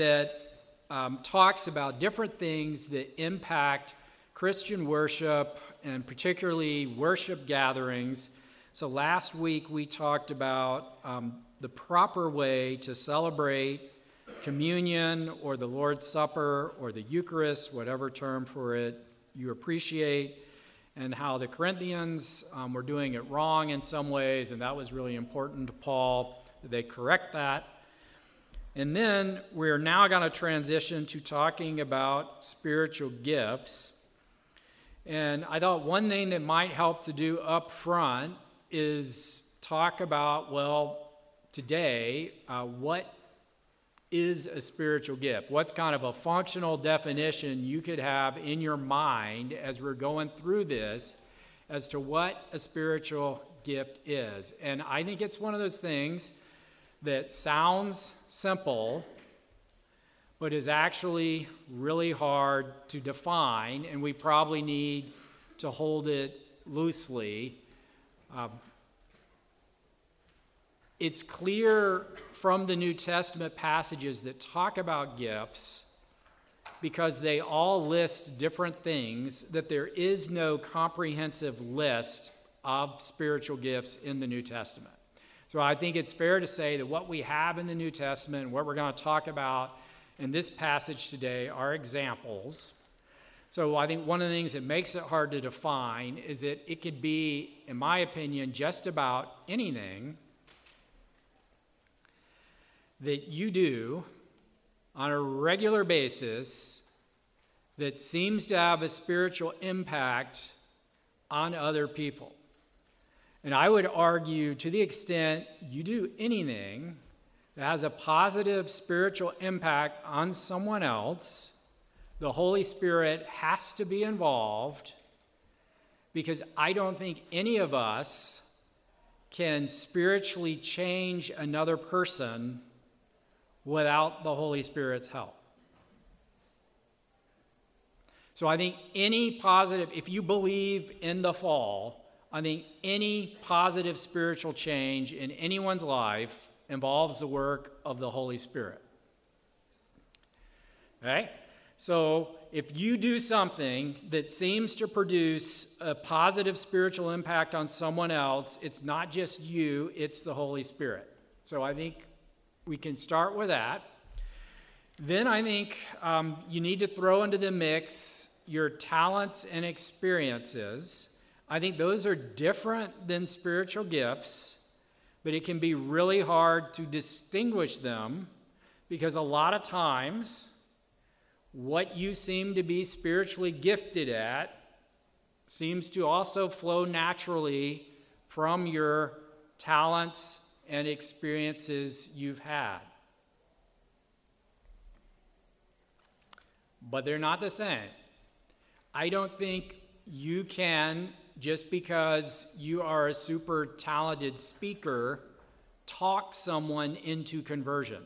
that talks about different things that impact Christian worship and particularly worship gatherings. So last week we talked about the proper way to celebrate communion or the Lord's Supper or the Eucharist, whatever term for it you appreciate, and how the Corinthians were doing it wrong in some ways, and that was really important to Paul that they correct that. And then we're now going to transition to talking about spiritual gifts. And I thought one thing that might help to do up front is talk about, well, today, what is a spiritual gift? What's kind of a functional definition you could have in your mind as we're going through this as to what a spiritual gift is? And I think it's one of those things that sounds simple, but is actually really hard to define, and we probably need to hold it loosely. It's clear from the New Testament passages that talk about gifts, because they all list different things, that there is no comprehensive list of spiritual gifts in the New Testament. So I think it's fair to say that what we have in the New Testament, what we're going to talk about in this passage today, are examples. So I think one of the things that makes it hard to define is that it could be, in my opinion, just about anything that you do on a regular basis that seems to have a spiritual impact on other people. And I would argue, to the extent you do anything that has a positive spiritual impact on someone else, the Holy Spirit has to be involved, because I don't think any of us can spiritually change another person without the Holy Spirit's help. So I think any positive, if you believe in the fall, I think any positive spiritual change in anyone's life involves the work of the Holy Spirit. Okay? So if you do something that seems to produce a positive spiritual impact on someone else, it's not just you, it's the Holy Spirit. So I think we can start with that. Then I think you need to throw into the mix your talents and experiences. I think those are different than spiritual gifts, but it can be really hard to distinguish them, because a lot of times what you seem to be spiritually gifted at seems to also flow naturally from your talents and experiences you've had. But they're not the same. I don't think you can, just because you are a super talented speaker, talk someone into conversion.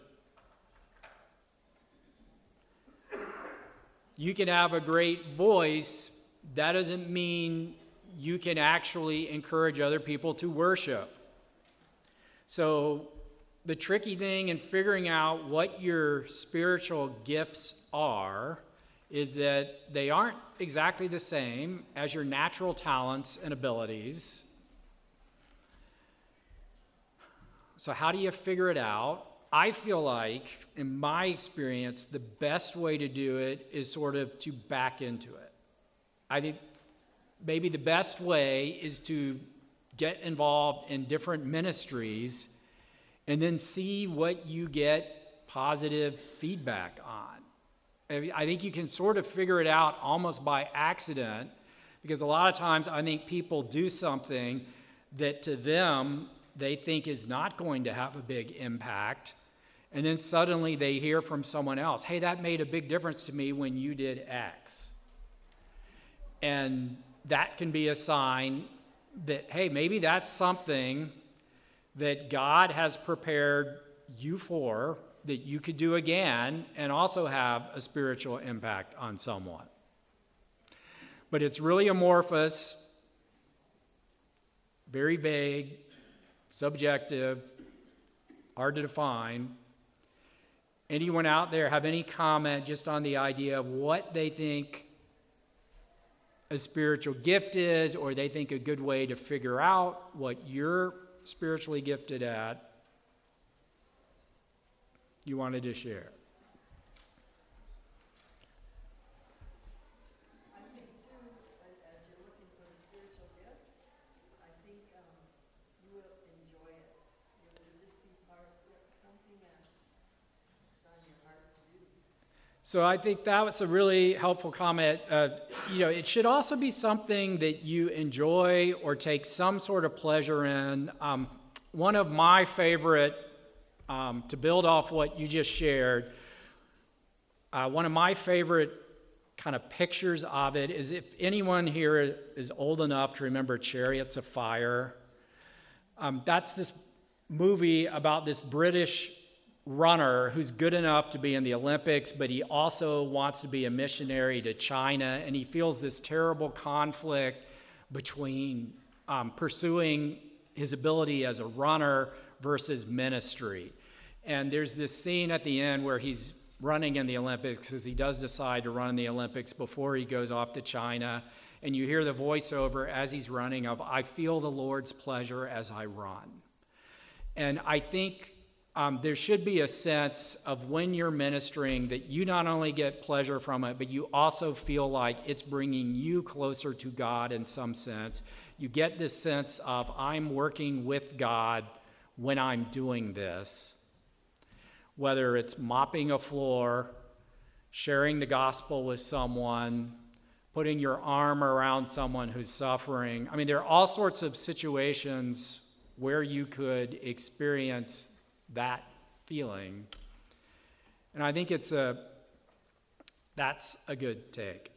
You can have a great voice. That doesn't mean you can actually encourage other people to worship. So the tricky thing in figuring out what your spiritual gifts are is that they aren't exactly the same as your natural talents and abilities. So how do you figure it out? I feel like, in my experience, the best way to do it is sort of to back into it. I think maybe the best way is to get involved in different ministries and then see what you get positive feedback on. I think you can sort of figure it out almost by accident, because a lot of times I think people do something that to them they think is not going to have a big impact, and then suddenly they hear from someone else, hey, that made a big difference to me when you did X. And that can be a sign that, hey, maybe that's something that God has prepared you for, that you could do again and also have a spiritual impact on someone. But it's really amorphous, very vague, subjective, hard to define. Anyone out there have any comment just on the idea of what they think a spiritual gift is, or they think a good way to figure out what you're spiritually gifted at you wanted to share? I think too, as you're looking for a spiritual gift, I think you will enjoy it. It will just be part of something that's on your heart to do. So I think that was a really helpful comment. It should also be something that you enjoy or take some sort of pleasure in. One of my favorite, to build off what you just shared, one of my favorite kind of pictures of it is, if anyone here is old enough to remember Chariots of Fire, that's this movie about this British runner who's good enough to be in the Olympics, but he also wants to be a missionary to China, and he feels this terrible conflict between pursuing his ability as a runner versus ministry. And there's this scene at the end where he's running in the Olympics, because he does decide to run in the Olympics before he goes off to China, and you hear the voiceover as he's running of, "I feel the Lord's pleasure as I run." And I think there should be a sense of, when you're ministering, that you not only get pleasure from it, but you also feel like it's bringing you closer to God in some sense. You get this sense of, I'm working with God when I'm doing this. Whether it's mopping a floor, sharing the gospel with someone, putting your arm around someone who's suffering. I mean, there are all sorts of situations where you could experience that feeling. And I think that's a good take.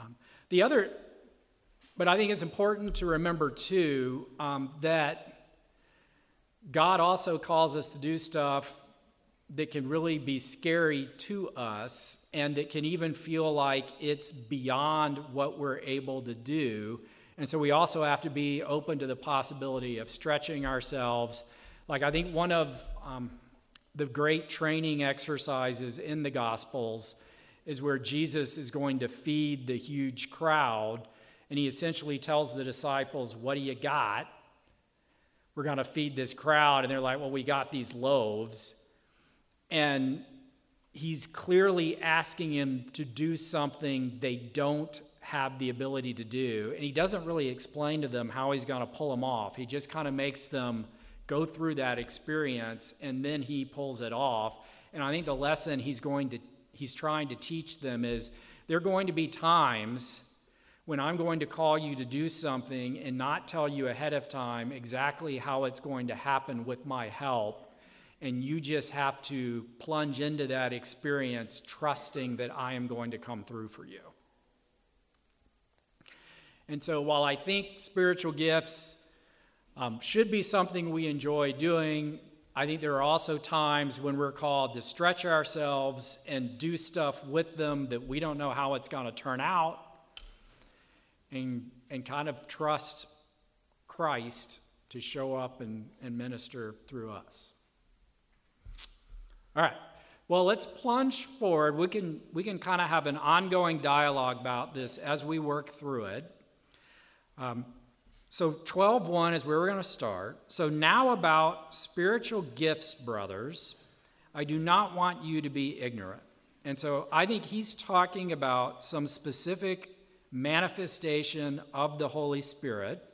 But I think it's important to remember too, that God also calls us to do stuff that can really be scary to us, and that can even feel like it's beyond what we're able to do. And so we also have to be open to the possibility of stretching ourselves. Like, I think one of the great training exercises in the Gospels is where Jesus is going to feed the huge crowd, and he essentially tells the disciples, "What do you got? We're going to feed this crowd." And they're like, "Well, we got these loaves." And he's clearly asking him to do something they don't have the ability to do. And he doesn't really explain to them how he's going to pull them off. He just kind of makes them go through that experience, and then he pulls it off. And I think the lesson he's trying to teach them is, there are going to be times when I'm going to call you to do something and not tell you ahead of time exactly how it's going to happen with my help. And you just have to plunge into that experience, trusting that I am going to come through for you. And so while I think spiritual gifts should be something we enjoy doing, I think there are also times when we're called to stretch ourselves and do stuff with them that we don't know how it's going to turn out, and kind of trust Christ to show up and minister through us. All right. Well, let's plunge forward. We can kind of have an ongoing dialogue about this as we work through it. So 12:1 is where we're going to start. "So now about spiritual gifts, brothers, I do not want you to be ignorant." And so I think he's talking about some specific manifestation of the Holy Spirit.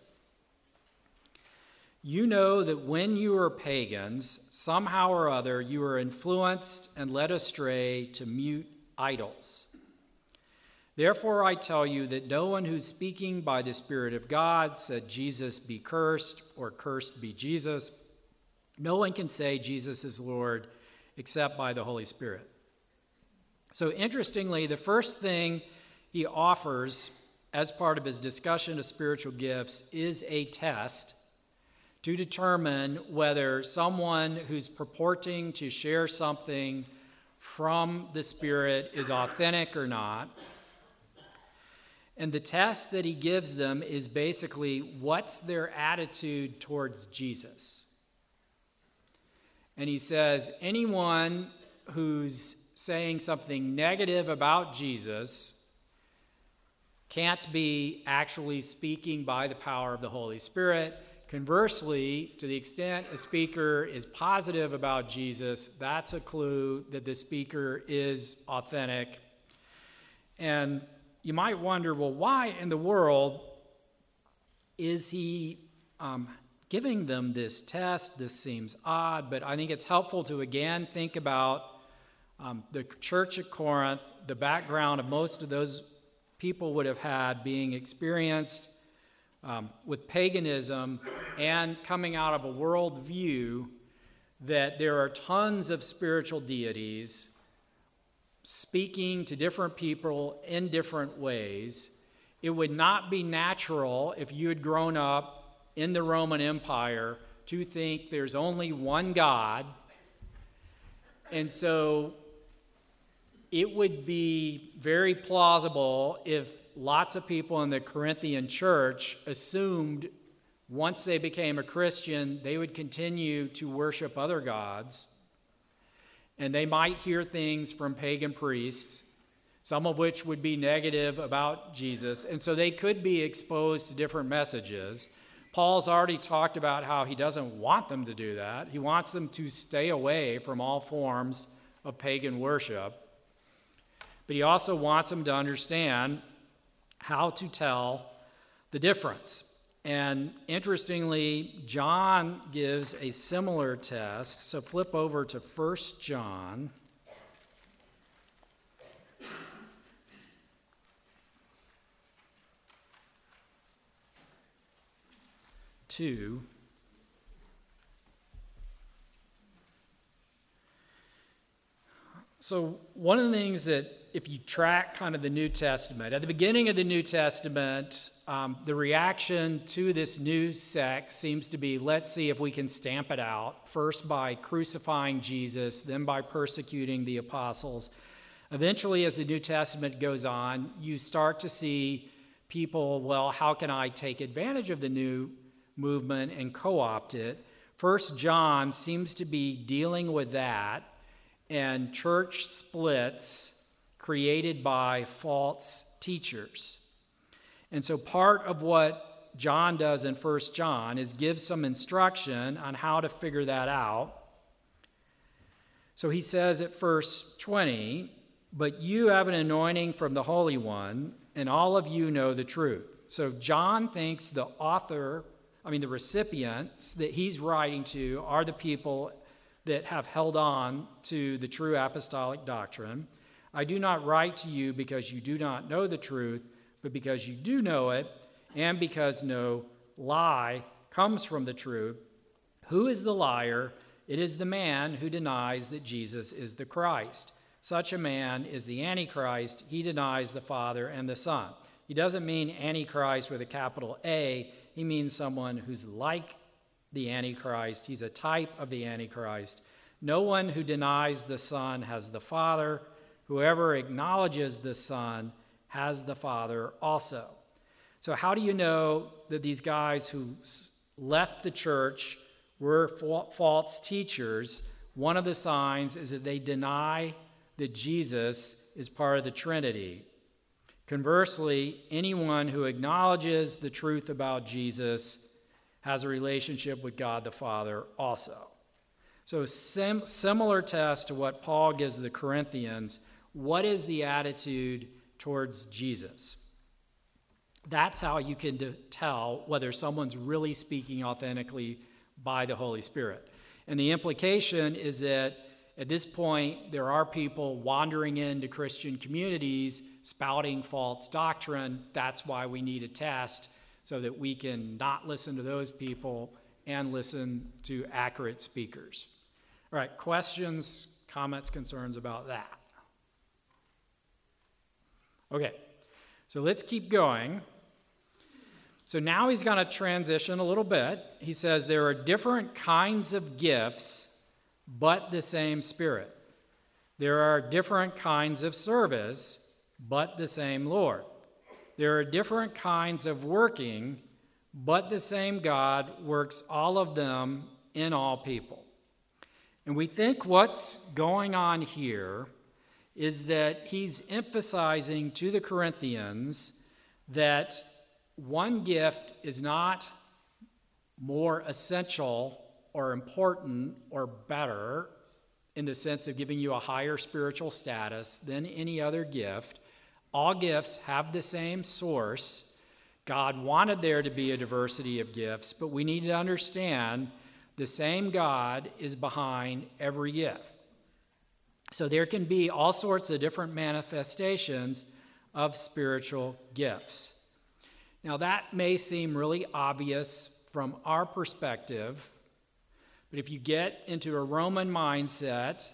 "You know that when you were pagans, somehow or other you were influenced and led astray to mute idols. Therefore I tell you that no one who's speaking by the Spirit of God said Jesus be cursed, or cursed be Jesus. No one can say Jesus is Lord except by the Holy Spirit." So interestingly, the first thing he offers as part of his discussion of spiritual gifts is a test to determine whether someone who's purporting to share something from the Spirit is authentic or not. And the test that he gives them is basically, what's their attitude towards Jesus? And he says, anyone who's saying something negative about Jesus can't be actually speaking by the power of the Holy Spirit. Conversely, to the extent a speaker is positive about Jesus, that's a clue that the speaker is authentic. And you might wonder, well, why in the world is he giving them this test? This seems odd, but I think it's helpful to again think about the church at Corinth, the background of most of those people would have had being experienced with paganism and coming out of a worldview that there are tons of spiritual deities speaking to different people in different ways. It would not be natural if you had grown up in the Roman Empire to think there's only one God. And so it would be very plausible if lots of people in the Corinthian church assumed once they became a Christian, they would continue to worship other gods. And they might hear things from pagan priests, some of which would be negative about Jesus. And so they could be exposed to different messages. Paul's already talked about how he doesn't want them to do that. He wants them to stay away from all forms of pagan worship. But he also wants them to understand how to tell the difference. And interestingly, John gives a similar test. So flip over to 1 John. So one of the things that if you track kind of the New Testament, at the beginning of the New Testament, the reaction to this new sect seems to be, let's see if we can stamp it out, first by crucifying Jesus, then by persecuting the apostles. Eventually, as the New Testament goes on, you start to see people, well, how can I take advantage of the new movement and co-opt it? 1 John seems to be dealing with that and church splits created by false teachers. And so part of what John does in 1 John is give some instruction on how to figure that out. So he says at verse 20, "But you have an anointing from the Holy One, and all of you know the truth." So John thinks the recipients that he's writing to are the people that have held on to the true apostolic doctrine. "I do not write to you because you do not know the truth, but because you do know it, and because no lie comes from the truth. Who is the liar? It is the man who denies that Jesus is the Christ. Such a man is the Antichrist. He denies the Father and the Son." He doesn't mean Antichrist with a capital A. He means someone who's like the Antichrist. He's a type of the Antichrist. "No one who denies the Son has the Father. Whoever acknowledges the Son has the Father also." So how do you know that these guys who left the church were false teachers? One of the signs is that they deny that Jesus is part of the Trinity. Conversely, anyone who acknowledges the truth about Jesus has a relationship with God the Father also. So similar test to what Paul gives the Corinthians. What is the attitude towards Jesus? That's how you can tell whether someone's really speaking authentically by the Holy Spirit. And the implication is that at this point, there are people wandering into Christian communities spouting false doctrine. That's why we need a test, so that we can not listen to those people and listen to accurate speakers. All right, questions, comments, concerns about that? Okay, so let's keep going. So now he's going to transition a little bit. He says there are different kinds of gifts, but the same Spirit. There are different kinds of service, but the same Lord. There are different kinds of working, but the same God works all of them in all people. And we think what's going on here is that he's emphasizing to the Corinthians that one gift is not more essential or important or better in the sense of giving you a higher spiritual status than any other gift. All gifts have the same source. God wanted there to be a diversity of gifts, but we need to understand the same God is behind every gift. So there can be all sorts of different manifestations of spiritual gifts. Now that may seem really obvious from our perspective, but if you get into a Roman mindset,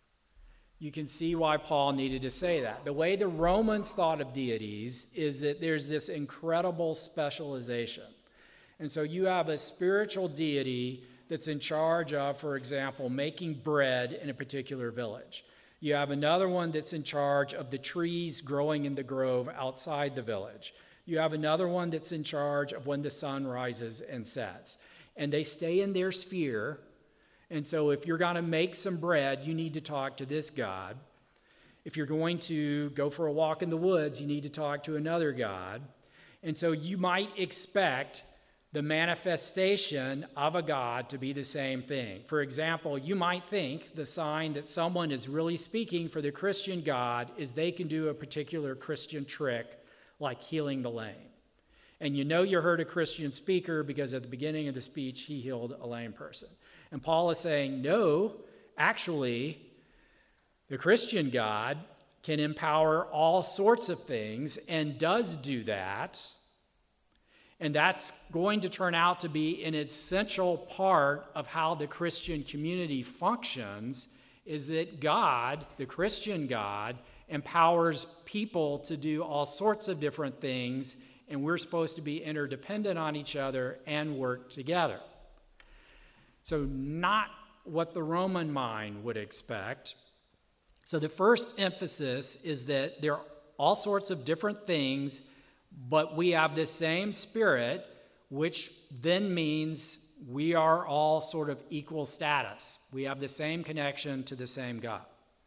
you can see why Paul needed to say that. The way the Romans thought of deities is that there's this incredible specialization. And so you have a spiritual deity that's in charge of, for example, making bread in a particular village. You have another one that's in charge of the trees growing in the grove outside the village. You have another one that's in charge of when the sun rises and sets. And they stay in their sphere. And so if you're going to make some bread, you need to talk to this God. If you're going to go for a walk in the woods, you need to talk to another God. And so you might expect the manifestation of a God to be the same thing. For example, you might think the sign that someone is really speaking for the Christian God is they can do a particular Christian trick like healing the lame. And you know you heard a Christian speaker because at the beginning of the speech, he healed a lame person. And Paul is saying, no, actually, the Christian God can empower all sorts of things and does do that. And that's going to turn out to be an essential part of how the Christian community functions, is that God, the Christian God, empowers people to do all sorts of different things, and we're supposed to be interdependent on each other and work together. So not what the Roman mind would expect. So the first emphasis is that there are all sorts of different things, but we have the same Spirit, which then means we are all sort of equal status. We have the same connection to the same God.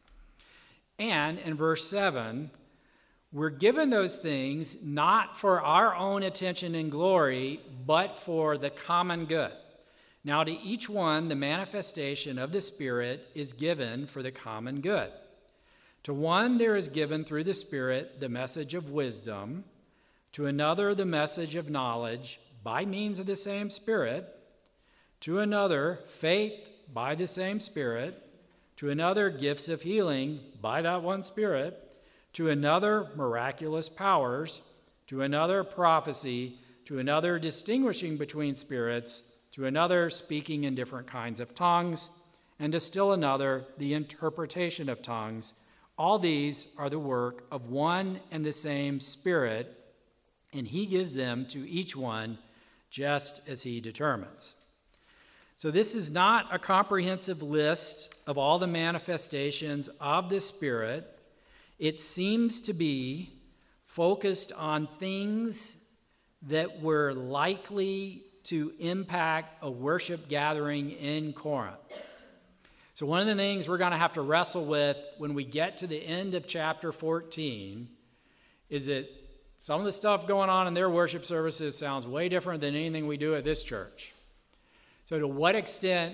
And in verse 7, we're given those things not for our own attention and glory, but for the common good. Now to each one, the manifestation of the Spirit is given for the common good. To one, there is given through the Spirit the message of wisdom, to another, the message of knowledge by means of the same Spirit, to another, faith by the same Spirit, to another, gifts of healing by that one Spirit, to another, miraculous powers, to another, prophecy, to another, distinguishing between spirits, to another, speaking in different kinds of tongues, and to still another, the interpretation of tongues. All these are the work of one and the same Spirit, and he gives them to each one just as he determines. So this is not a comprehensive list of all the manifestations of the Spirit. It seems to be focused on things that were likely to impact a worship gathering in Corinth. So one of the things we're going to have to wrestle with when we get to the end of chapter 14 is that some of the stuff going on in their worship services sounds way different than anything we do at this church. So to what extent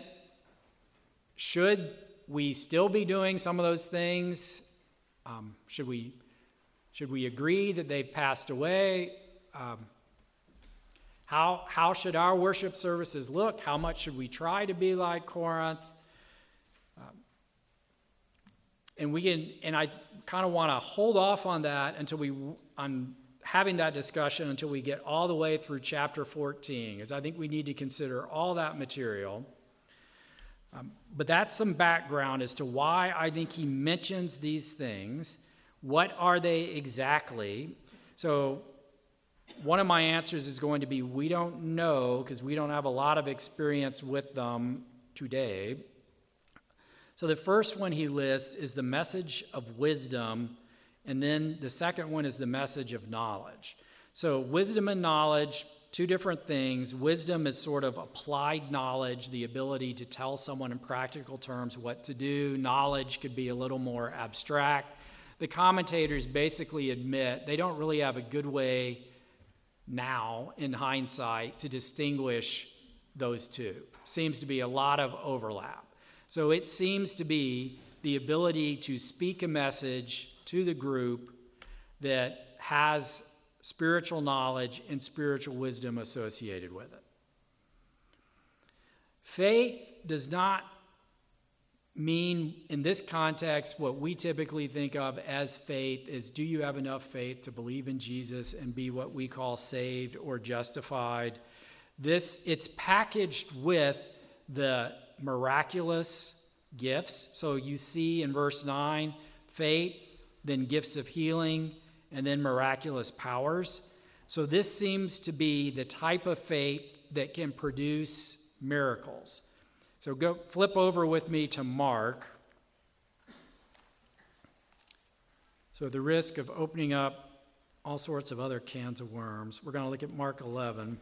should we still be doing some of those things? Should we agree that they've passed away? How should our worship services look? How much should we try to be like Corinth? And I kind of want to hold off on that on having that discussion until we get all the way through chapter 14, because I think we need to consider all that material. But that's some background as to why I think he mentions these things. What are they exactly? So one of my answers is going to be we don't know, because we don't have a lot of experience with them today. So the first one he lists is the message of wisdom, and then the second one is the message of knowledge. So wisdom and knowledge, two different things. Wisdom is sort of applied knowledge, the ability to tell someone in practical terms what to do. Knowledge could be a little more abstract. The commentators basically admit they don't really have a good way now, in hindsight, to distinguish those two. Seems to be a lot of overlap. So it seems to be the ability to speak a message to the group that has spiritual knowledge and spiritual wisdom associated with it. Faith does not mean, in this context, what we typically think of as faith is, do you have enough faith to believe in Jesus and be what we call saved or justified? It's packaged with the miraculous gifts. So you see in verse 9, faith, then gifts of healing, and then miraculous powers. So this seems to be the type of faith that can produce miracles. So go flip over with me to Mark. So at the risk of opening up all sorts of other cans of worms, we're going to look at Mark 11.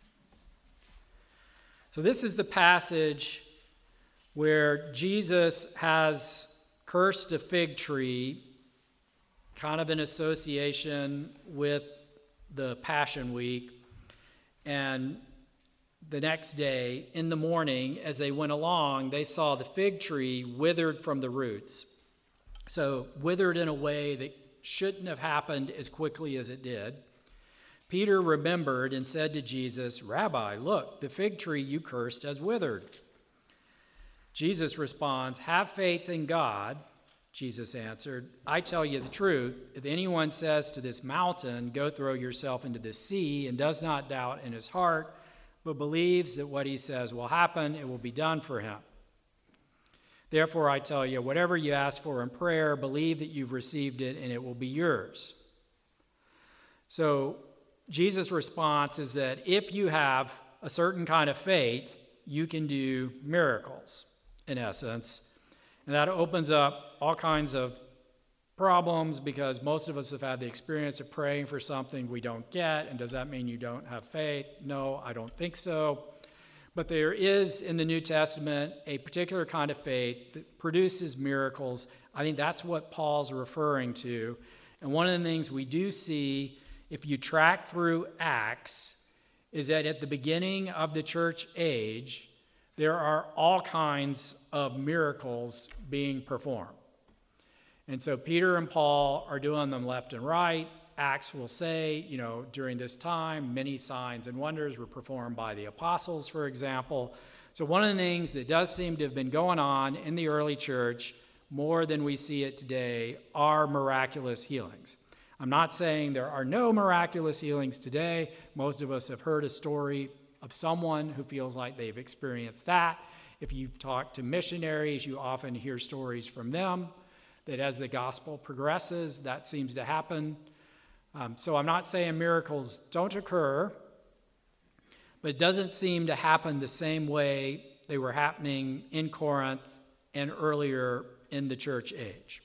So this is the passage where Jesus has cursed a fig tree, kind of in association with the Passion Week. And the next day, in the morning, as they went along, they saw the fig tree withered from the roots. So withered in a way that shouldn't have happened as quickly as it did. Peter remembered and said to Jesus, "Rabbi, look, the fig tree you cursed has withered." Jesus responds, "Have faith in God." Jesus answered, "I tell you the truth. If anyone says to this mountain, 'Go throw yourself into the sea,' and does not doubt in his heart, but believes that what he says will happen, it will be done for him. Therefore, I tell you, whatever you ask for in prayer, believe that you've received it, and it will be yours." So Jesus' response is that if you have a certain kind of faith, you can do miracles, in essence. And that opens up all kinds of problems, because most of us have had the experience of praying for something we don't get. And does that mean you don't have faith? No, I don't think so. But there is in the New Testament a particular kind of faith that produces miracles. I think that's what Paul's referring to. And one of the things we do see, if you track through Acts, is that at the beginning of the church age, there are all kinds of miracles being performed. And so Peter and Paul are doing them left and right. Acts will say, during this time, many signs and wonders were performed by the apostles, for example. So one of the things that does seem to have been going on in the early church, more than we see it today, are miraculous healings. I'm not saying there are no miraculous healings today. Most of us have heard a story of someone who feels like they've experienced that. If you've talked to missionaries, you often hear stories from them that as the gospel progresses, that seems to happen. So I'm not saying miracles don't occur, but it doesn't seem to happen the same way they were happening in Corinth and earlier in the church age,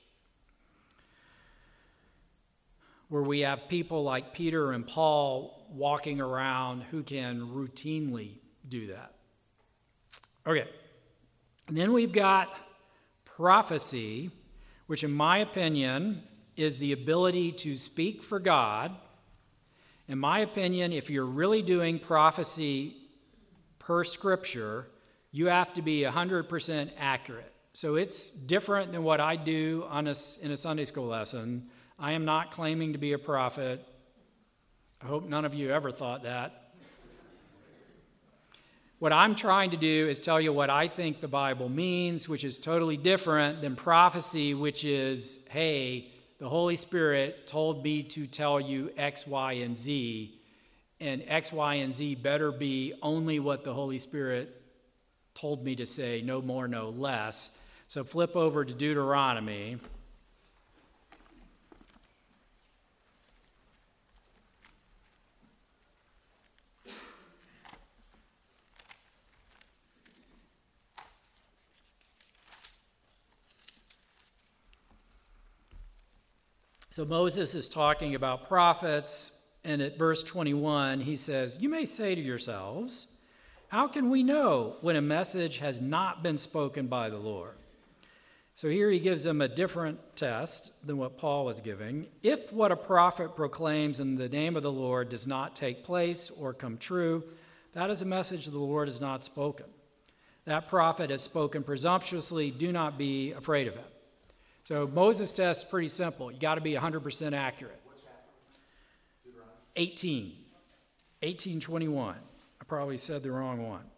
where we have people like Peter and Paul walking around who can routinely do that. Okay, and then we've got prophecy, which in my opinion is the ability to speak for God. In my opinion, if you're really doing prophecy per Scripture, you have to be 100% accurate. So it's different than what I do in a Sunday school lesson. I am not claiming to be a prophet. I hope none of you ever thought that. What I'm trying to do is tell you what I think the Bible means, which is totally different than prophecy, which is, hey, the Holy Spirit told me to tell you X, Y, and Z, and X, Y, and Z better be only what the Holy Spirit told me to say, no more, no less. So flip over to Deuteronomy. So Moses is talking about prophets, And at verse 21, he says, "You may say to yourselves, how can we know when a message has not been spoken by the Lord?" So here he gives them a different test than what Paul was giving. If what a prophet proclaims in the name of the Lord does not take place or come true, that is a message the Lord has not spoken. That prophet has spoken presumptuously. Do not be afraid of him. So Moses' test is pretty simple. You got to be 100% accurate. 18:21. I probably said the wrong one.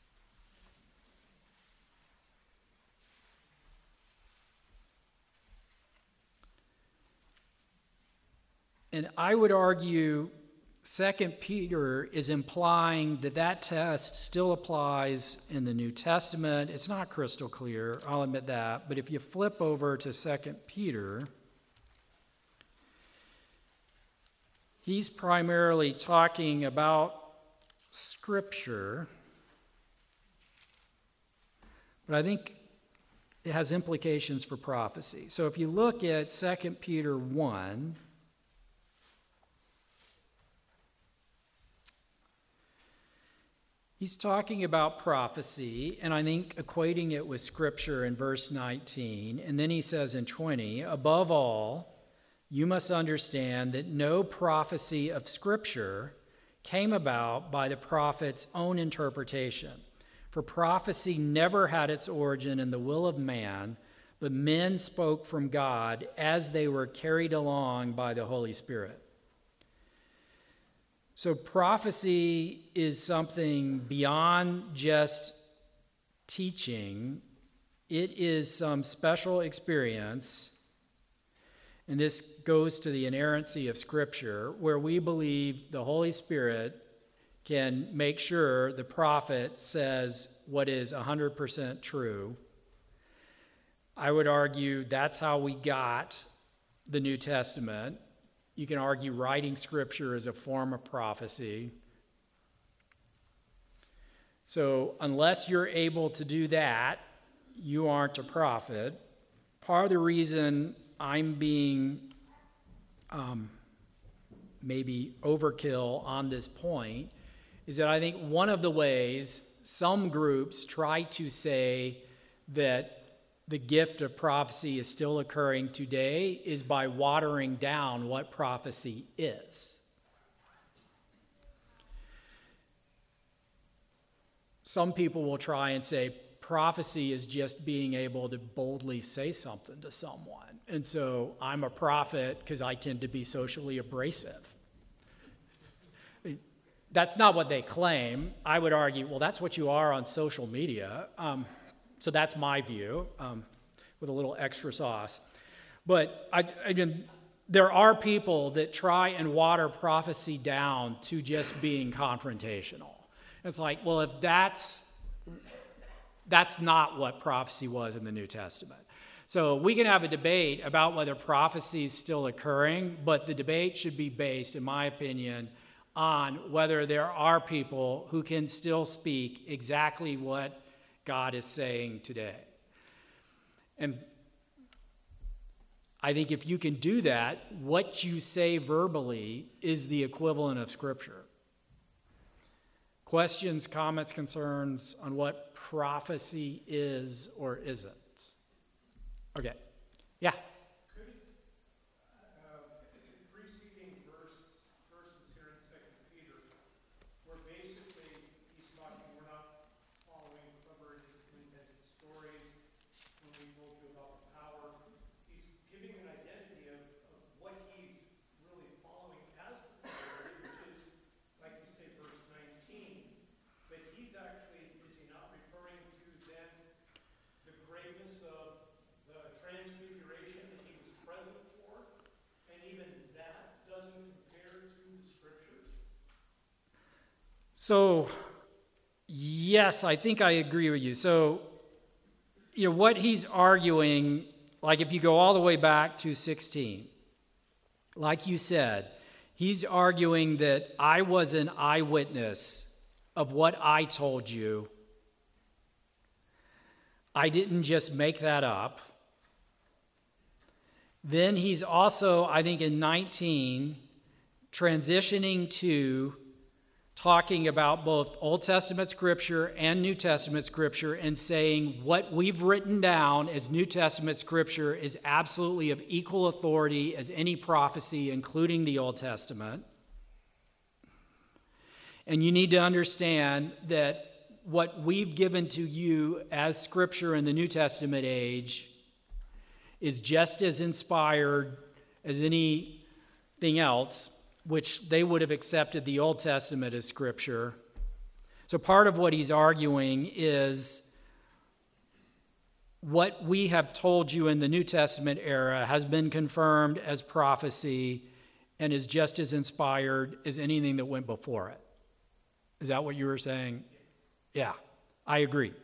And I would argue 2 Peter is implying that that test still applies in the New Testament. It's not crystal clear, I'll admit that. But if you flip over to 2 Peter, he's primarily talking about Scripture. But I think it has implications for prophecy. So if you look at 2 Peter 1, he's talking about prophecy, and I think equating it with Scripture in verse 19. And then he says in 20, "Above all, you must understand that no prophecy of Scripture came about by the prophet's own interpretation. For prophecy never had its origin in the will of man, but men spoke from God as they were carried along by the Holy Spirit." So prophecy is something beyond just teaching. It is some special experience, and this goes to the inerrancy of Scripture, where we believe the Holy Spirit can make sure the prophet says what is 100% true. I would argue that's how we got the New Testament. You can argue writing Scripture is a form of prophecy. So unless you're able to do that, you aren't a prophet. Part of the reason I'm being maybe overkill on this point is that I think one of the ways some groups try to say that the gift of prophecy is still occurring today is by watering down what prophecy is. Some people will try and say prophecy is just being able to boldly say something to someone. And so I'm a prophet because I tend to be socially abrasive. That's not what they claim. I would argue, well, that's what you are on social media. So that's my view, with a little extra sauce. But there are people that try and water prophecy down to just being confrontational. It's like, well, if that's not what prophecy was in the New Testament. So we can have a debate about whether prophecy is still occurring, but the debate should be based, in my opinion, on whether there are people who can still speak exactly what God is saying today. And I think if you can do that, what you say verbally is the equivalent of Scripture. Questions, comments, concerns on what prophecy is or isn't? Okay. Yeah. Preceding verses here in 2 Peter, where basically he's talking, we're not following clever invented stories when we told you about the power. He's giving an identity of what he's really following as the power, which is, like you say, verse 19. But he's actually, is he not referring to then the greatness of the transfiguration that he was present for? And even that doesn't compare to the Scriptures? So, yes, I think I agree with you. So, what he's arguing, like if you go all the way back to 16, like you said, he's arguing that I was an eyewitness of what I told you. I didn't just make that up. Then he's also, I think in 19, transitioning to talking about both Old Testament Scripture and New Testament Scripture and saying what we've written down as New Testament Scripture is absolutely of equal authority as any prophecy, including the Old Testament. And you need to understand that what we've given to you as Scripture in the New Testament age is just as inspired as anything else, which they would have accepted the Old Testament as Scripture. So part of what he's arguing is what we have told you in the New Testament era has been confirmed as prophecy and is just as inspired as anything that went before it. Is that what you were saying? Yeah, I agree.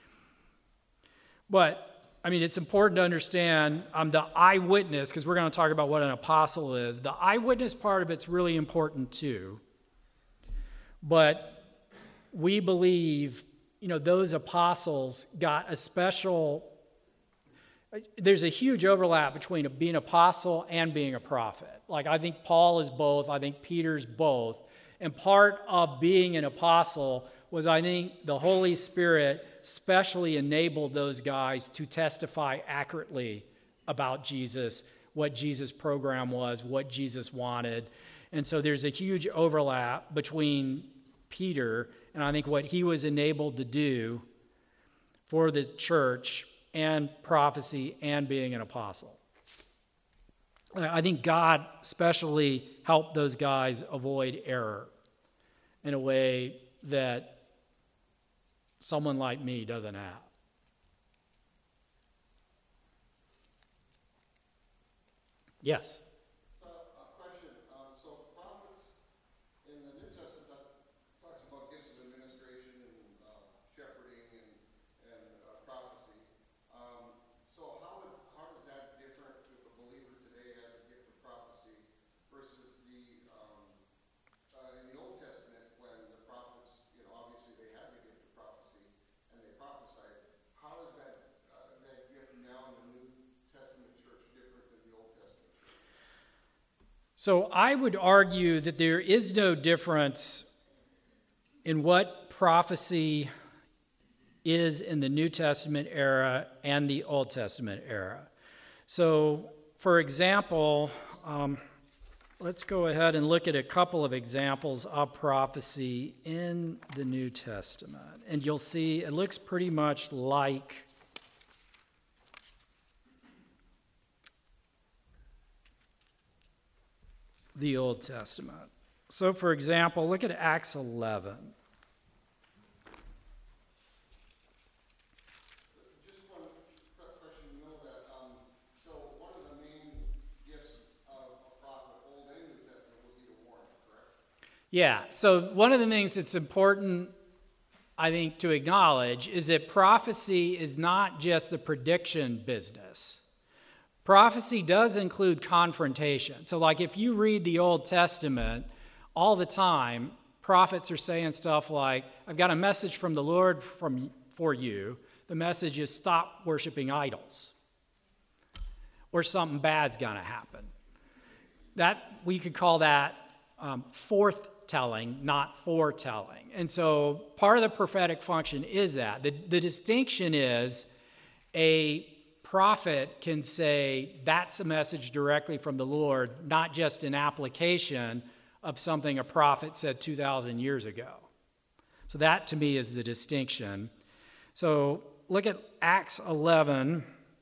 But it's important to understand I'm the eyewitness, because we're going to talk about what an apostle is. The eyewitness part of it's really important too. But we believe, those apostles got a special, there's a huge overlap between being an apostle and being a prophet. Like, I think Paul is both, I think Peter's both. And part of being an apostle was, I think, the Holy Spirit specially enabled those guys to testify accurately about Jesus, what Jesus' program was, what Jesus wanted. And so there's a huge overlap between Peter and I think what he was enabled to do for the church and prophecy and being an apostle. I think God specially helped those guys avoid error in a way that someone like me doesn't have. Yes? So, a question. So prophets in the New Testament talks about gifts of administration and shepherding and prophecy. So how does that differ if a believer today has a gift of prophecy versus in the Old Testament when the prophets, obviously they had the gift of prophecy and they prophesied. How is that gift now in the New Testament church different than the Old Testament church? So I would argue that there is no difference in what prophecy is in the New Testament era and the Old Testament era. So, for example, let's go ahead and look at a couple of examples of prophecy in the New Testament. And you'll see it looks pretty much like the Old Testament. So, for example, look at Acts 11. Just one quick question. You know that, so one of the main gifts of a prophet, Old and New Testament, would be to warn, correct? Yeah, so one of the things that's important, I think, to acknowledge is that prophecy is not just the prediction business. Prophecy does include confrontation. So, like, if you read the Old Testament, all the time, prophets are saying stuff like, I've got a message from the Lord for you. The message is stop worshiping idols. Or something bad's going to happen. We could call that forthtelling, not foretelling. And so part of the prophetic function is that. The distinction is a prophet can say that's a message directly from the Lord, not just an application of something a prophet said 2,000 years ago. So that, to me, is the distinction. So look at Acts 11.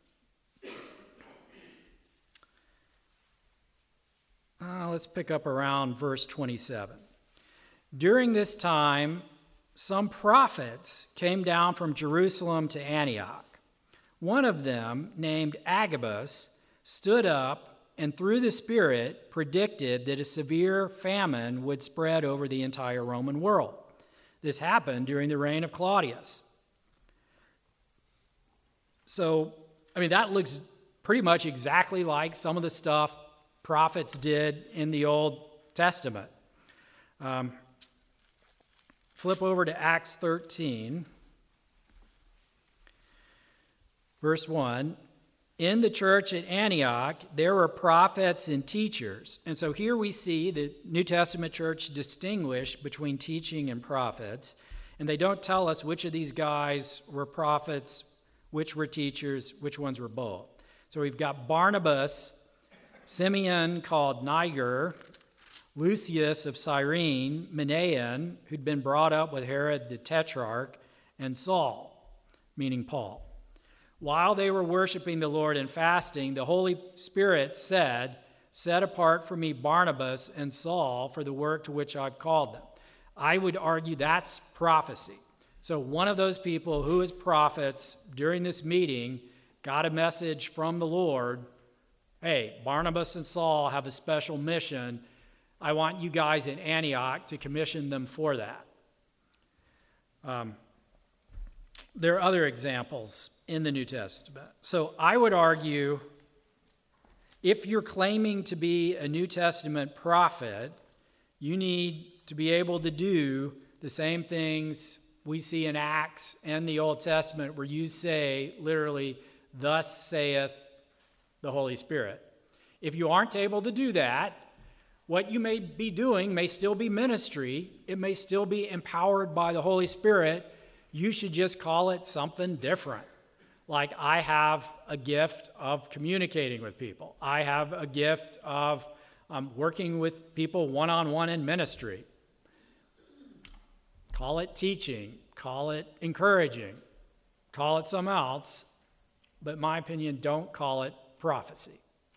Let's pick up around verse 27. During this time, some prophets came down from Jerusalem to Antioch. One of them, named Agabus, stood up and through the Spirit predicted that a severe famine would spread over the entire Roman world. This happened during the reign of Claudius. So, that looks pretty much exactly like some of the stuff prophets did in the Old Testament. Flip over to Acts 13. Verse 1, in the church at Antioch, there were prophets and teachers. And so here we see the New Testament church distinguish between teaching and prophets. And they don't tell us which of these guys were prophets, which were teachers, which ones were both. So we've got Barnabas, Simeon called Niger, Lucius of Cyrene, Manaen, who'd been brought up with Herod the Tetrarch, and Saul, meaning Paul. While they were worshiping the Lord and fasting, the Holy Spirit said, "Set apart for me Barnabas and Saul for the work to which I've called them." I would argue that's prophecy. So one of those people who is prophets during this meeting got a message from the Lord, hey, Barnabas and Saul have a special mission. I want you guys in Antioch to commission them for that. There are other examples in the New Testament. So I would argue if you're claiming to be a New Testament prophet, you need to be able to do the same things we see in Acts and the Old Testament where you say literally, "Thus saith the Holy Spirit." If you aren't able to do that, what you may be doing may still be ministry. It may still be empowered by the Holy Spirit. You should just call it something different. Like, I have a gift of communicating with people. I have a gift of working with people one-on-one in ministry. Call it teaching. Call it encouraging. Call it something else. But in my opinion, don't call it prophecy.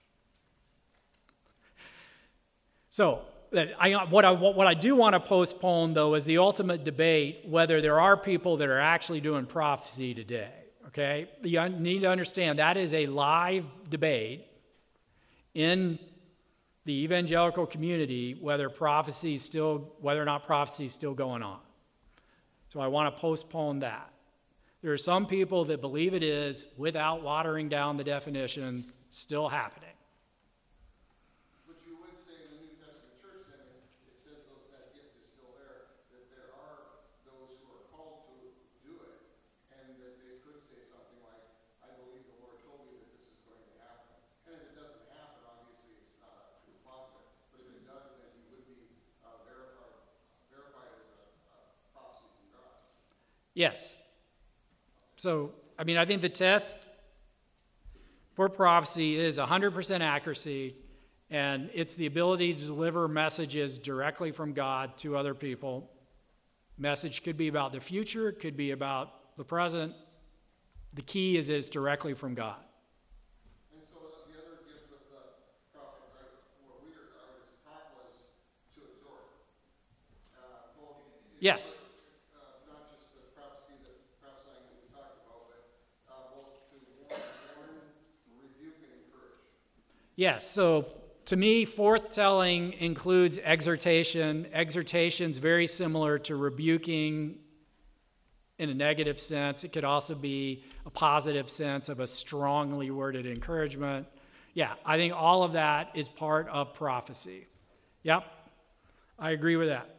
So, what I do want to postpone, though, is the ultimate debate whether there are people that are actually doing prophecy today. Okay? You need to understand that is a live debate in the evangelical community whether or not prophecy is still going on. So I want to postpone that. There are some people that believe it is, without watering down the definition, still happening. But you would say in the New Testament church, then, it says that gift is still there, that there are those who are called to do it, and that they could say something like, "I believe the Lord told me that this is going to happen." And if it doesn't happen, obviously it's not a true prophet. But if it does, then he would be verified as a prophecy from God. Yes. So, I think the test for prophecy is 100% accuracy, and it's the ability to deliver messages directly from God to other people. Message could be about the future, it could be about the present. The key is it's directly from God. And so the other gift with the prophets, what we were taught was to exhort. Both Yes. not just the prophesying that we talked about, but both to warn, rebuke, and encourage. Yes, so to me, forthtelling includes exhortation. Exhortation's very similar to rebuking in a negative sense. It could also be a positive sense of a strongly worded encouragement. Yeah, I think all of that is part of prophecy. Yep, I agree with that.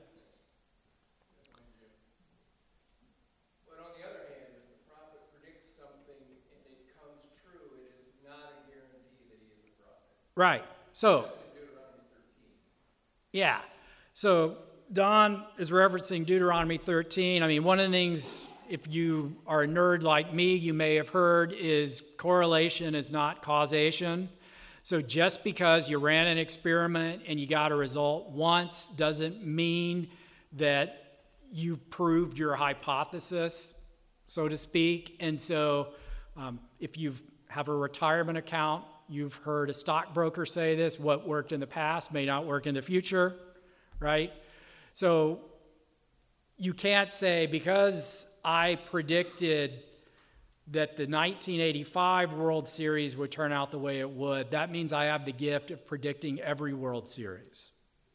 But on the other hand, if the prophet predicts something and it comes true, it is not a guarantee that he is a prophet. Right, so, That's in Deuteronomy 13. yeah, so Don is referencing Deuteronomy 13. One of the things, if you are a nerd like me, you may have heard is correlation is not causation. So just because you ran an experiment and you got a result once doesn't mean that you've proved your hypothesis, so to speak. And so if you have a retirement account, you've heard a stockbroker say this, what worked in the past may not work in the future, right? So you can't say, because I predicted that the 1985 World Series would turn out the way it would, that means I have the gift of predicting every World Series.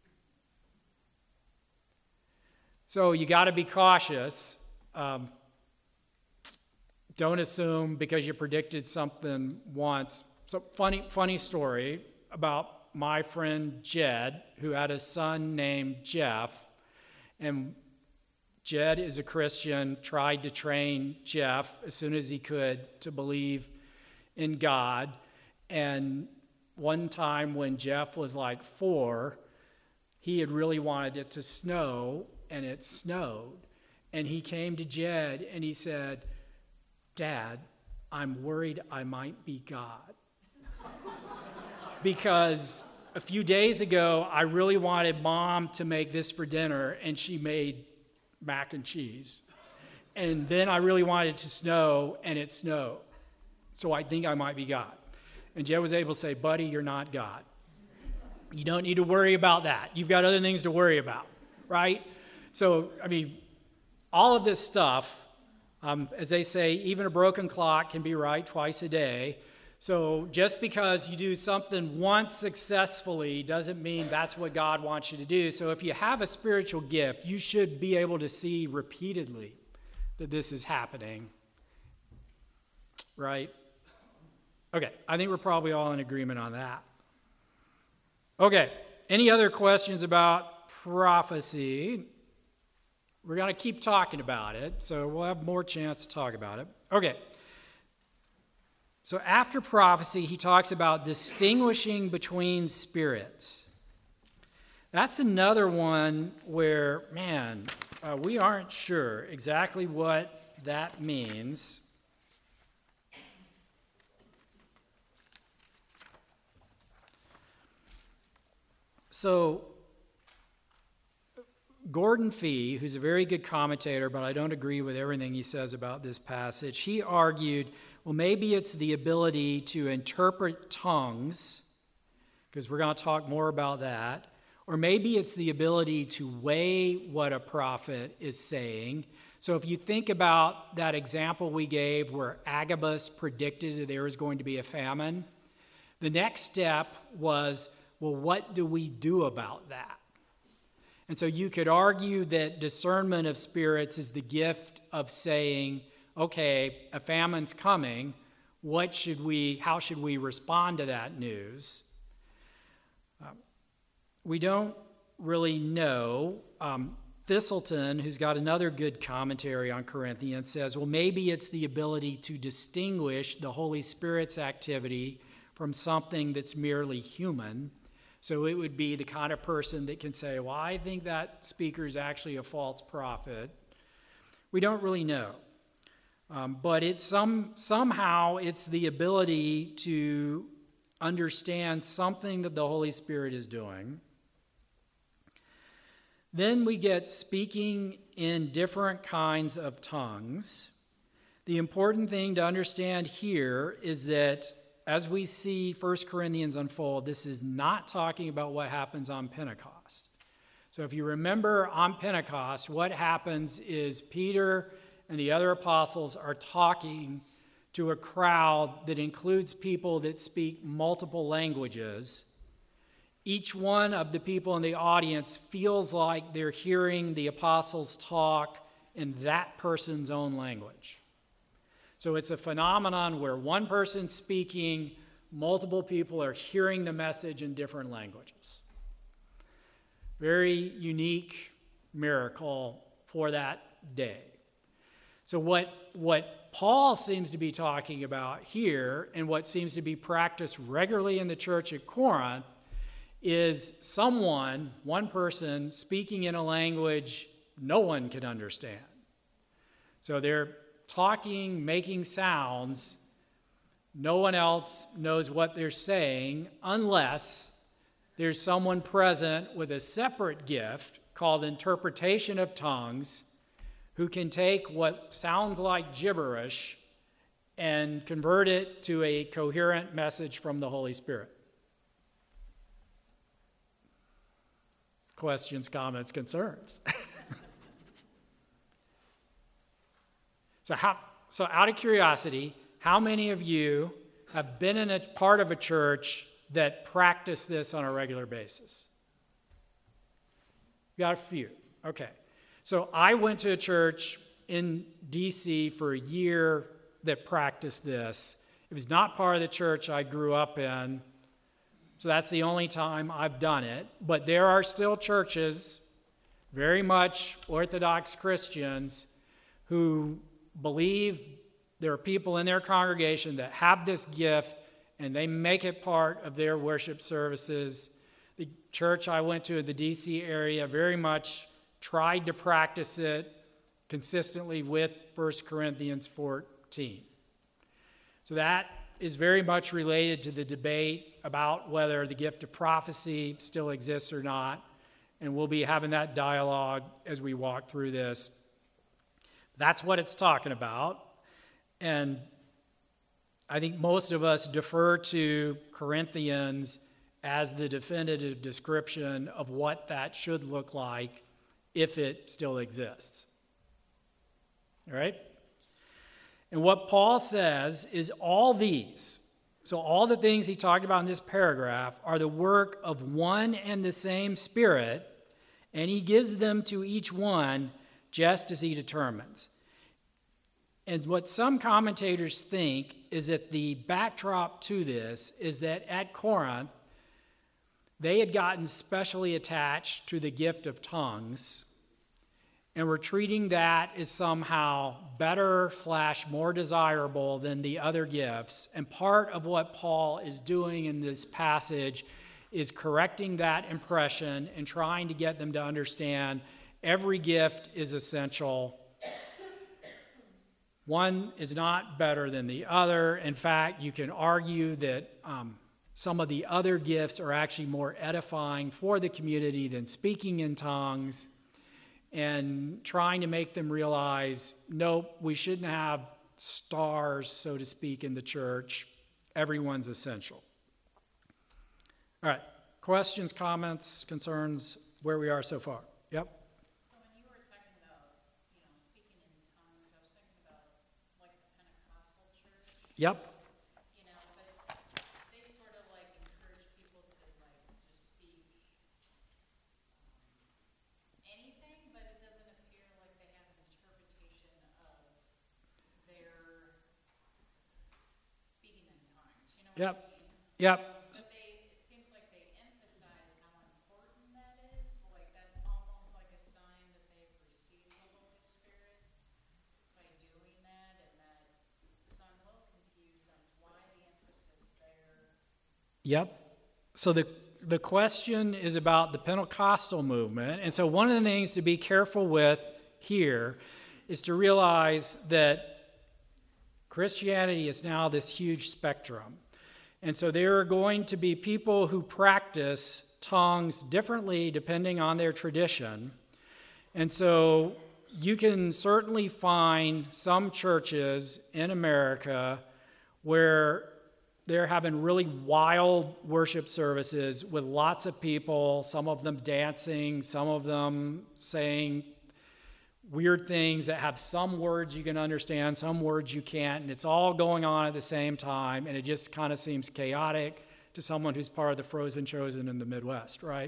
So you got to be cautious. Don't assume because you predicted something once. So funny story about my friend Jed, who had a son named Jeff, and Jed is a Christian, tried to train Jeff as soon as he could to believe in God. And one time when Jeff was like 4, he had really wanted it to snow, and it snowed. And he came to Jed and he said, "Dad, I'm worried I might be God." Because a few days ago, I really wanted Mom to make this for dinner, and she made mac and cheese. And then I really wanted it to snow, and it snowed. So I think I might be God. And Jed was able to say, "Buddy, you're not God. You don't need to worry about that. You've got other things to worry about," right? So, I mean, all of this stuff, as they say, even a broken clock can be right twice a day. So just because you do something once successfully doesn't mean that's what God wants you to do. So if you have a spiritual gift, you should be able to see repeatedly that this is happening, right? Okay, I think we're probably all in agreement on that. Okay, any other questions about prophecy? We're going to keep talking about it, so we'll have more chance to talk about it. Okay. So after prophecy, he talks about distinguishing between spirits. That's another one where, man, we aren't sure exactly what that means. So Gordon Fee, who's a very good commentator, but I don't agree with everything he says about this passage, he argued, well, maybe it's the ability to interpret tongues, because we're going to talk more about that, or maybe it's the ability to weigh what a prophet is saying. So if you think about that example we gave where Agabus predicted that there was going to be a famine, the next step was, well, what do we do about that? And so you could argue that discernment of spirits is the gift of saying, okay, a famine's coming. How should we respond to that news? We don't really know. Thistleton, who's got another good commentary on Corinthians, says, well, maybe it's the ability to distinguish the Holy Spirit's activity from something that's merely human. So it would be the kind of person that can say, well, I think that speaker is actually a false prophet. We don't really know. But it's somehow it's the ability to understand something that the Holy Spirit is doing. Then we get speaking in different kinds of tongues. The important thing to understand here is that as we see 1 Corinthians unfold, this is not talking about what happens on Pentecost. So if you remember on Pentecost, what happens is Peter and the other apostles are talking to a crowd that includes people that speak multiple languages. Each one of the people in the audience feels like they're hearing the apostles talk in that person's own language. So it's a phenomenon where one person's speaking, multiple people are hearing the message in different languages. Very unique miracle for that day. So what Paul seems to be talking about here, and what seems to be practiced regularly in the church at Corinth, is one person, speaking in a language no one can understand. So they're talking, making sounds. No one else knows what they're saying unless there's someone present with a separate gift called interpretation of tongues who can take what sounds like gibberish and convert it to a coherent message from the Holy Spirit. Questions, comments, concerns? So out of curiosity, how many of you have been in a part of a church that practice this on a regular basis? Got a few. Okay. So I went to a church in D.C. for a year that practiced this. It was not part of the church I grew up in, so that's the only time I've done it. But there are still churches, very much Orthodox Christians, who believe there are people in their congregation that have this gift and they make it part of their worship services. The church I went to in the D.C. area very much tried to practice it consistently with 1 Corinthians 14. So that is very much related to the debate about whether the gift of prophecy still exists or not, and we'll be having that dialogue as we walk through this. That's what it's talking about, and I think most of us defer to Corinthians as the definitive description of what that should look like if it still exists. All right? And what Paul says is all these, so all the things he talked about in this paragraph, are the work of one and the same Spirit, and he gives them to each one just as he determines. And what some commentators think is that the backdrop to this is that at Corinth, they had gotten specially attached to the gift of tongues and were treating that as somehow better / more desirable than the other gifts. And part of what Paul is doing in this passage is correcting that impression and trying to get them to understand every gift is essential. One is not better than the other. In fact, you can argue that some of the other gifts are actually more edifying for the community than speaking in tongues, and trying to make them realize, nope, we shouldn't have stars, so to speak, in the church. Everyone's essential. All right, questions, comments, concerns, where we are so far? Yep. So when you were talking about, speaking in tongues, I was thinking about like the Pentecostal church. Yep. But they sort of like encourage people to like just speak anything, but it doesn't appear like they have an interpretation of their speaking in tongues. You know what Yep. I mean? Yep. But it seems like they emphasize how important that is. Like that's almost like a sign that they've received the Holy Spirit by doing that, and that. So I'm a little confused on why the emphasis there. Yep. So the question is about the Pentecostal movement. And so one of the things to be careful with here is to realize that Christianity is now this huge spectrum. And so there are going to be people who practice tongues differently depending on their tradition. And so you can certainly find some churches in America where they're having really wild worship services with lots of people, some of them dancing, some of them saying weird things that have some words you can understand, some words you can't, and it's all going on at the same time, and it just kind of seems chaotic to someone who's part of the frozen chosen in the Midwest, right?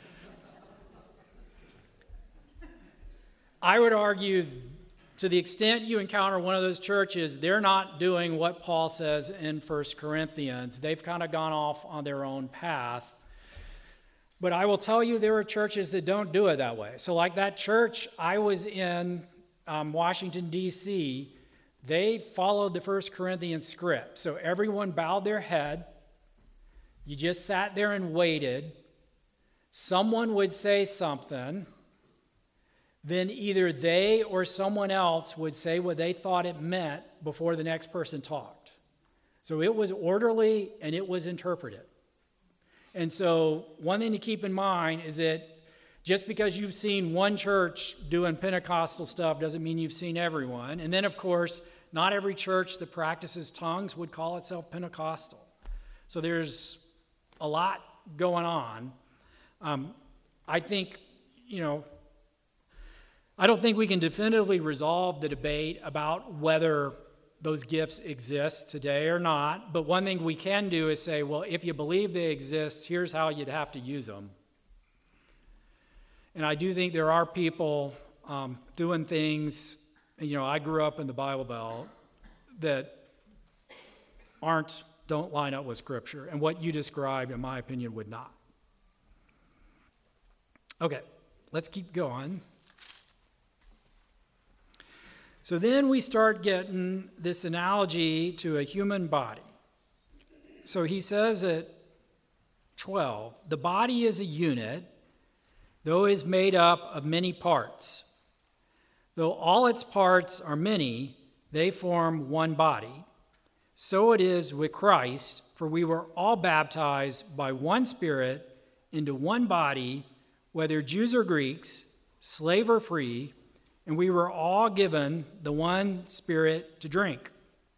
I would argue, to the extent you encounter one of those churches, they're not doing what Paul says in 1 Corinthians. They've kind of gone off on their own path. But I will tell you, there are churches that don't do it that way. So like that church I was in, Washington, D.C., they followed the 1 Corinthians script. So everyone bowed their head. You just sat there and waited. Someone would say something. Then either they or someone else would say what they thought it meant before the next person talked. So it was orderly and it was interpreted. And so one thing to keep in mind is that just because you've seen one church doing Pentecostal stuff doesn't mean you've seen everyone. And then, of course, not every church that practices tongues would call itself Pentecostal. So there's a lot going on. I think, I don't think we can definitively resolve the debate about whether those gifts exist today or not. But one thing we can do is say, well, if you believe they exist, here's how you'd have to use them. And I do think there are people doing things, I grew up in the Bible Belt, that don't line up with Scripture. And what you described, in my opinion, would not. Okay, let's keep going. So then we start getting this analogy to a human body. So he says at 12, the body is a unit, though it is made up of many parts. Though all its parts are many, they form one body. So it is with Christ, for we were all baptized by one Spirit into one body, whether Jews or Greeks, slave or free, and we were all given the one Spirit to drink.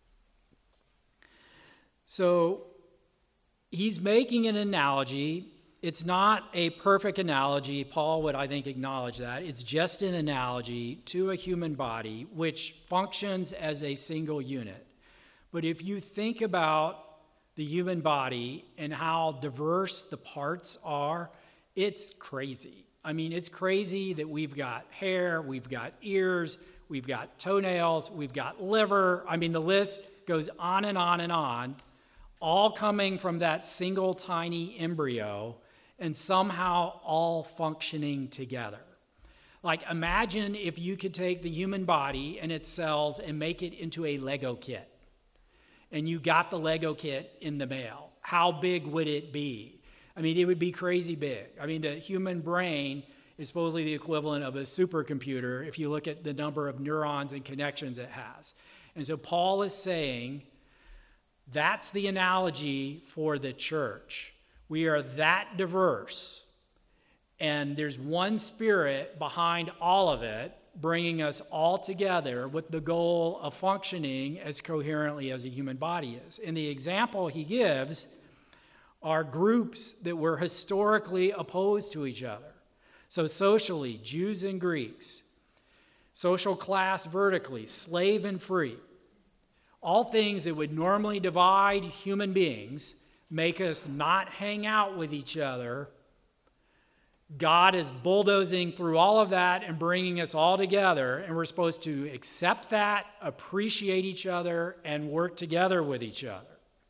So he's making an analogy. It's not a perfect analogy. Paul would, I think, acknowledge that. It's just an analogy to a human body which functions as a single unit. But if you think about the human body and how diverse the parts are, it's crazy. I mean, it's crazy that we've got hair, we've got ears, we've got toenails, we've got liver. I mean, the list goes on and on and on, all coming from that single tiny embryo and somehow all functioning together. Like, imagine if you could take the human body and its cells and make it into a Lego kit. And you got the Lego kit in the mail. How big would it be? I mean, it would be crazy big. I mean, the human brain is supposedly the equivalent of a supercomputer if you look at the number of neurons and connections it has. And so Paul is saying that's the analogy for the church. We are that diverse, and there's one Spirit behind all of it, bringing us all together with the goal of functioning as coherently as a human body is. And the example he gives are groups that were historically opposed to each other. So socially, Jews and Greeks. Social class vertically, slave and free. All things that would normally divide human beings, make us not hang out with each other. God is bulldozing through all of that and bringing us all together, and we're supposed to accept that, appreciate each other, and work together with each other.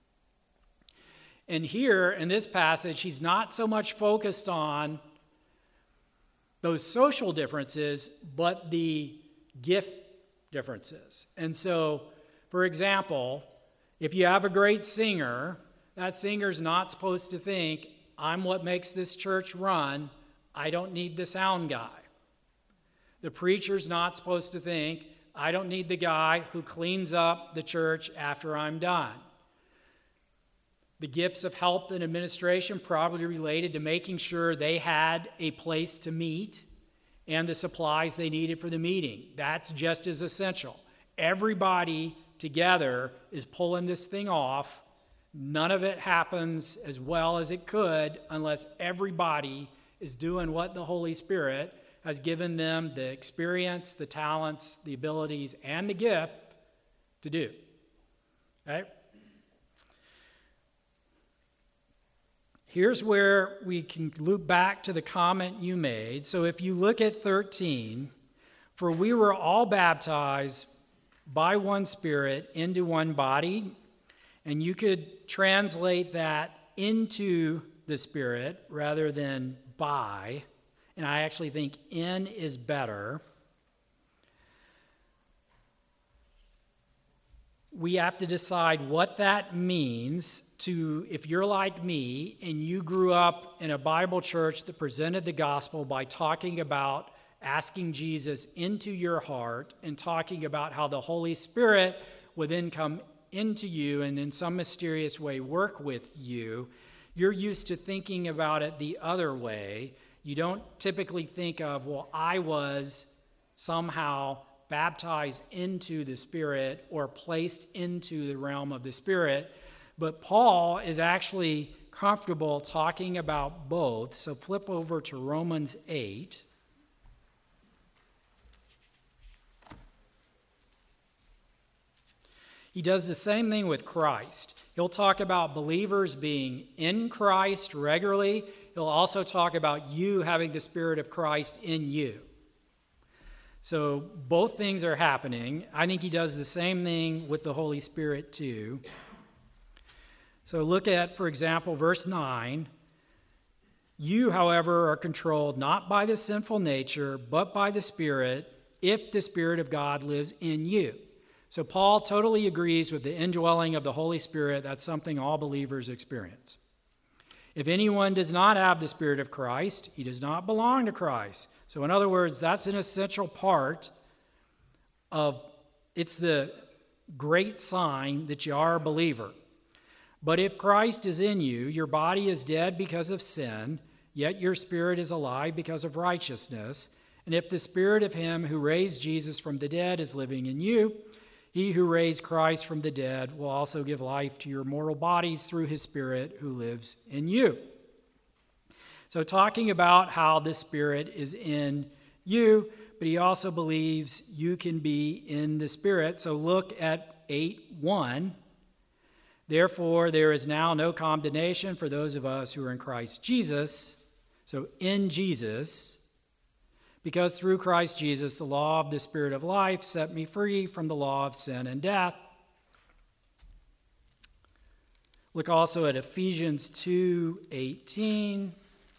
And here in this passage, he's not so much focused on those social differences, but the gift differences. And so, for example, if you have a great singer, that singer's not supposed to think, I'm what makes this church run, I don't need the sound guy. The preacher's not supposed to think, I don't need the guy who cleans up the church after I'm done. The gifts of help and administration probably related to making sure they had a place to meet and the supplies they needed for the meeting. That's just as essential. Everybody together is pulling this thing off. None of it happens as well as it could unless everybody is doing what the Holy Spirit has given them the experience, the talents, the abilities, and the gift to do. Right? Here's where we can loop back to the comment you made. So if you look at 13, for we were all baptized by one Spirit into one body, and you could translate that into the Spirit rather than by, and I actually think in is better. We have to decide what that means to, if you're like me and you grew up in a Bible church that presented the gospel by talking about asking Jesus into your heart and talking about how the Holy Spirit would then come into you and in some mysterious way work with you, you're used to thinking about it the other way. You don't typically think of, well, I was somehow baptized into the Spirit or placed into the realm of the Spirit. But Paul is actually comfortable talking about both. So flip over to Romans 8. He does the same thing with Christ. He'll talk about believers being in Christ regularly. He'll also talk about you having the Spirit of Christ in you. So both things are happening. I think he does the same thing with the Holy Spirit too. So look at, for example, verse 9. You, however, are controlled not by the sinful nature, but by the Spirit, if the Spirit of God lives in you. So Paul totally agrees with the indwelling of the Holy Spirit. That's something all believers experience. If anyone does not have the Spirit of Christ, he does not belong to Christ. So in other words, that's an essential part of, it's the great sign that you are a believer. But if Christ is in you, your body is dead because of sin, yet your spirit is alive because of righteousness. And if the Spirit of him who raised Jesus from the dead is living in you, he who raised Christ from the dead will also give life to your mortal bodies through his Spirit who lives in you. So talking about how the Spirit is in you, but he also believes you can be in the Spirit. So look at 8:1. Therefore, there is now no condemnation for those of us who are in Christ Jesus. So in Jesus, because through Christ Jesus, the law of the Spirit of life set me free from the law of sin and death. Look also at Ephesians 2:18.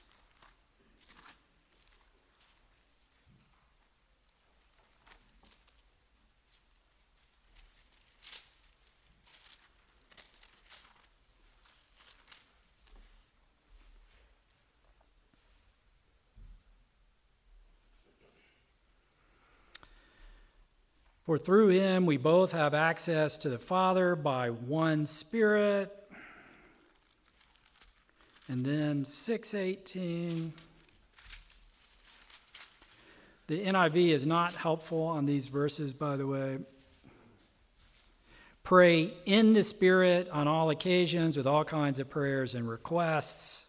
For through him we both have access to the Father by one Spirit. And then 6:18. The NIV is not helpful on these verses, by the way. Pray in the Spirit on all occasions with all kinds of prayers and requests.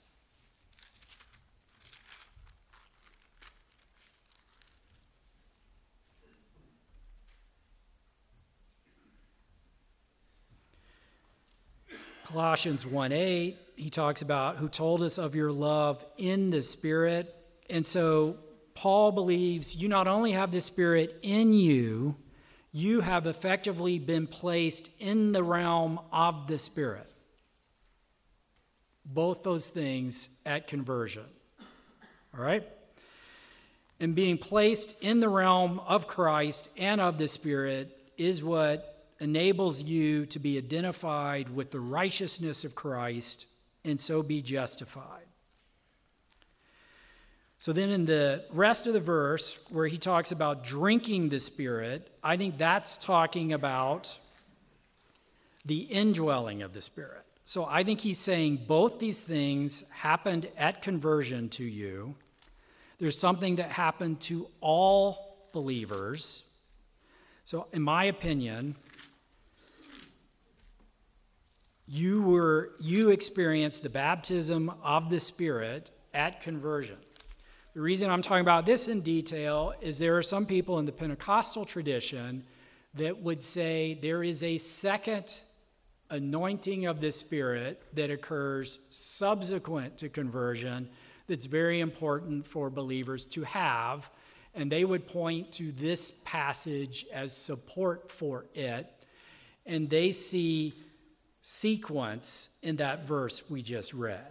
Colossians 1:8, he talks about who told us of your love in the Spirit. And so Paul believes you not only have the Spirit in you, you have effectively been placed in the realm of the Spirit. Both those things at conversion. All right? And being placed in the realm of Christ and of the Spirit is what enables you to be identified with the righteousness of Christ and so be justified. So then in the rest of the verse where he talks about drinking the Spirit, I think that's talking about the indwelling of the Spirit. So I think he's saying both these things happened at conversion to you. There's something that happened to all believers. So in my opinion, you experienced the baptism of the Spirit at conversion. The reason I'm talking about this in detail is there are some people in the Pentecostal tradition that would say there is a second anointing of the Spirit that occurs subsequent to conversion that's very important for believers to have, and they would point to this passage as support for it, and they see sequence in that verse we just read.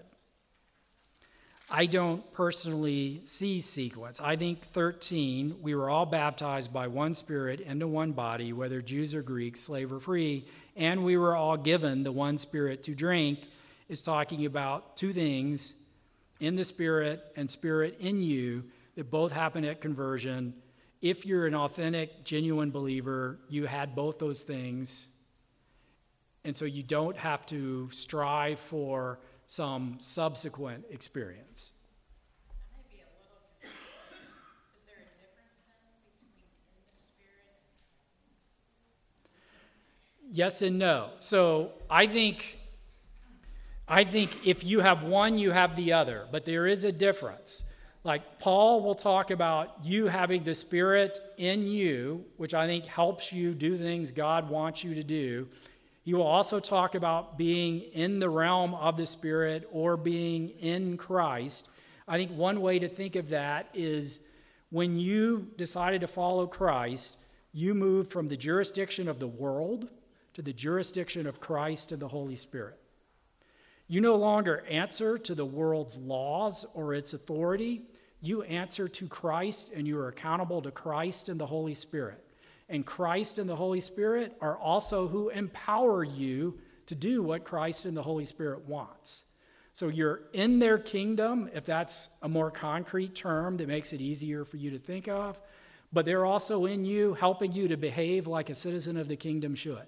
I don't personally see sequence. I think 13, we were all baptized by one Spirit into one body, whether Jews or Greeks, slave or free, and we were all given the one Spirit to drink, is talking about two things, in the Spirit and Spirit in you, that both happen at conversion. If you're an authentic, genuine believer, you had both those things. And so you don't have to strive for some subsequent experience. That might be a little confusing. Is there a difference then between in the Spirit and in the Spirit? Yes and no. So I think if you have one, you have the other, but there is a difference. Like Paul will talk about you having the Spirit in you, which I think helps you do things God wants you to do. He will also talk about being in the realm of the Spirit or being in Christ. I think one way to think of that is when you decided to follow Christ, you moved from the jurisdiction of the world to the jurisdiction of Christ and the Holy Spirit. You no longer answer to the world's laws or its authority. You answer to Christ, and you are accountable to Christ and the Holy Spirit. And Christ and the Holy Spirit are also who empower you to do what Christ and the Holy Spirit wants. So you're in their kingdom, if that's a more concrete term that makes it easier for you to think of, but they're also in you, helping you to behave like a citizen of the kingdom should.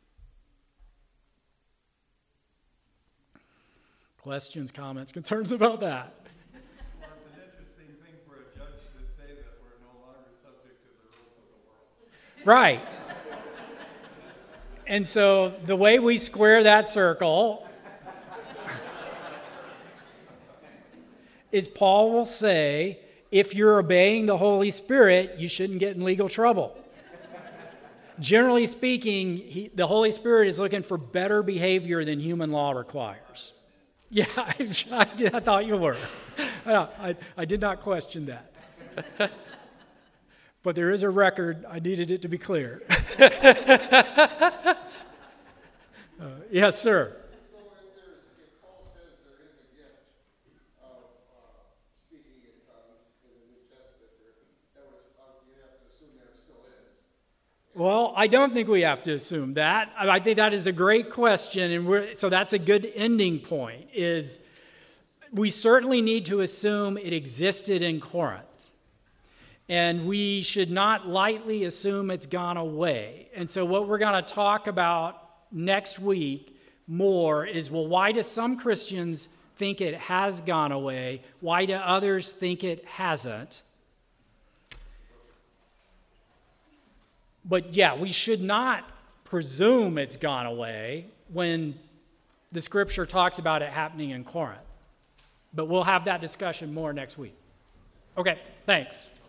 Questions, comments, concerns about that? Well, it's an interesting thing for a judge to say that we're no longer subject to the rules of the world. Right. And so the way we square that circle is Paul will say, if you're obeying the Holy Spirit, you shouldn't get in legal trouble. Generally speaking, the Holy Spirit is looking for better behavior than human law requires. Yeah, I thought you were. I did not question that. But there is a record. I needed it to be clear. Yes, sir. So if Paul says there is a gift of speaking in tongues in the New Testament, you have to assume there still is. Well, I don't think we have to assume that. I think that is a great question, and so that's a good ending point, is we certainly need to assume it existed in Corinth. And we should not lightly assume it's gone away. And so what we're going to talk about next week more is, well, why do some Christians think it has gone away? Why do others think it hasn't? But yeah, we should not presume it's gone away when the scripture talks about it happening in Corinth. But we'll have that discussion more next week. Okay, thanks.